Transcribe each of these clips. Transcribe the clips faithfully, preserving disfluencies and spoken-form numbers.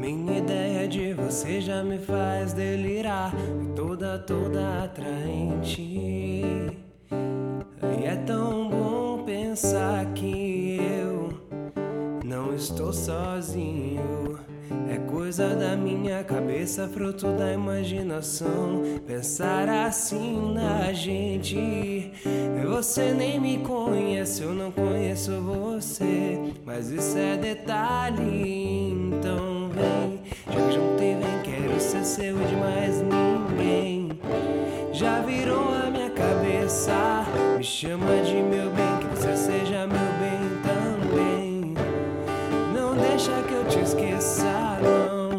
minha ideia de você já me faz delirar. Toda, toda atraente. E é tão bom pensar que eu não estou sozinho. É coisa da minha cabeça, fruto da imaginação, pensar assim na gente. Você nem me conhece, eu não conheço você, mas isso é detalhe. Então vem, já que juntei, vem, quero ser seu e de mais ninguém. Já virou a minha cabeça, me chama de meu bem, que você seja meu bem também. Não deixa que eu te esqueça, não.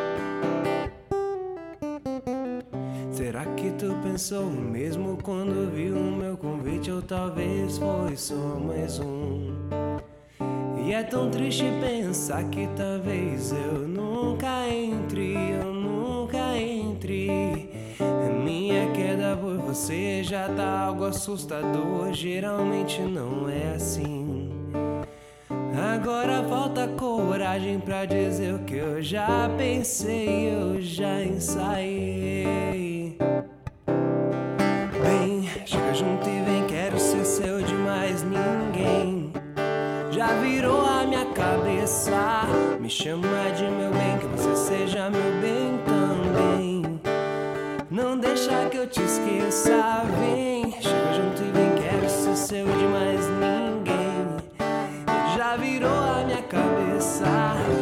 Será que tu pensou o mesmo quando viu o meu convite? Ou talvez foi só mais um? E é tão triste pensar que talvez eu nunca entre, eu nunca entre. Minha queda por você já tá algo assustador, geralmente não é assim. Agora falta coragem pra dizer o que eu já pensei, eu já ensaiei. Vem, chega junto e vem, quero ser seu de mais ninguém. Já virou a minha cabeça, me chama de meu bem, que você seja meu bem também. Não deixa que eu te esqueça, vem, chega junto e vem, quero ser seu de mais ninguém. Já virou a minha cabeça,